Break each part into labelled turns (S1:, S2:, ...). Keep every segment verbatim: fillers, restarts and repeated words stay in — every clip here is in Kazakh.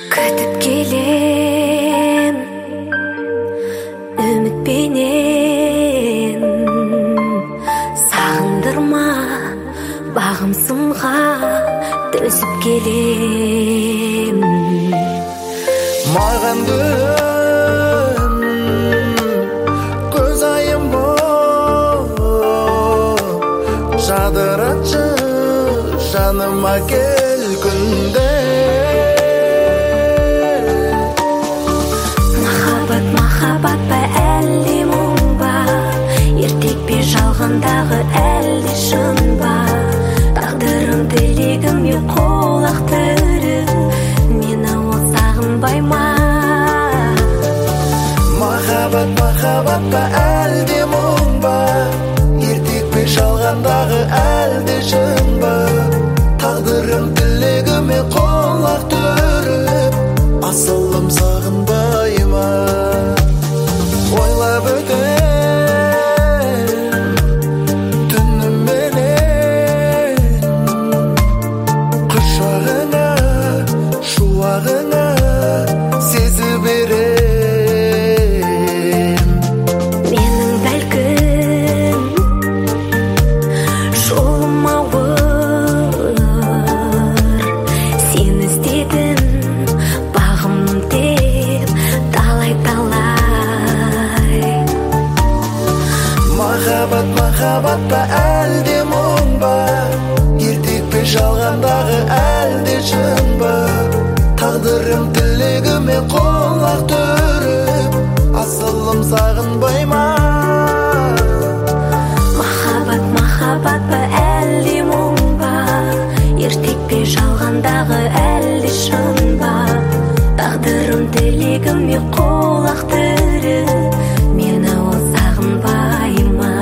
S1: Күтіп келем үмітпенен, сағындырма бағым сынға төзіп келем.
S2: Маған күн көз айым боп жадыратшы жаныма кел күнде.
S1: Махаббат, махаббат па әлде мұң ба, ертек пе жалғандағы әлде шын ба? Тағдырым тілегіме қолақ түріп, мені ол сағынбай ма?
S2: Махаббат, махаббат па әлде мұң ба, ертек пе жалғандағы әлде шын ба? Тағдырым тілегіме қолақ түріп, асылым сағынбай ма? Ойлап өтем түніменен, құшағыңа шуағыңа сезіп берем.
S1: Менің бәлкім жолым ауыр, сен іздедің бағымның деп талай-талай.
S2: Махаббат, махаббат па әлде мұң ба, ертек пе жалғандағы әлде шын ба? Тағдырым тілегіме қолақ түріп, асылым сағынбай ма?
S1: Махаббат, махаббат па әлде мұң ба, ертек пе жалғандағы әлде шын ба? Тағдырым тілегіме қолақ түріп, мені ол сағынбай ма?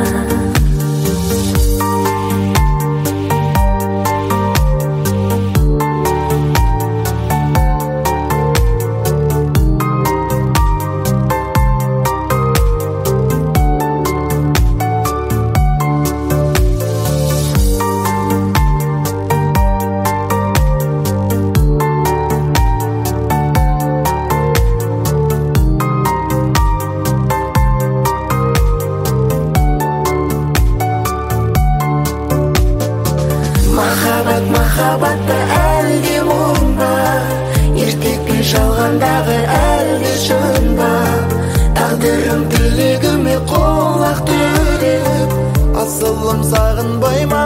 S1: Махаббат, махаббат па әлде мұң ба, ертек пе жалғандағы әлде шын ба? Тағдырым тілегіме қолақ түріп, асылым сағынбай ма?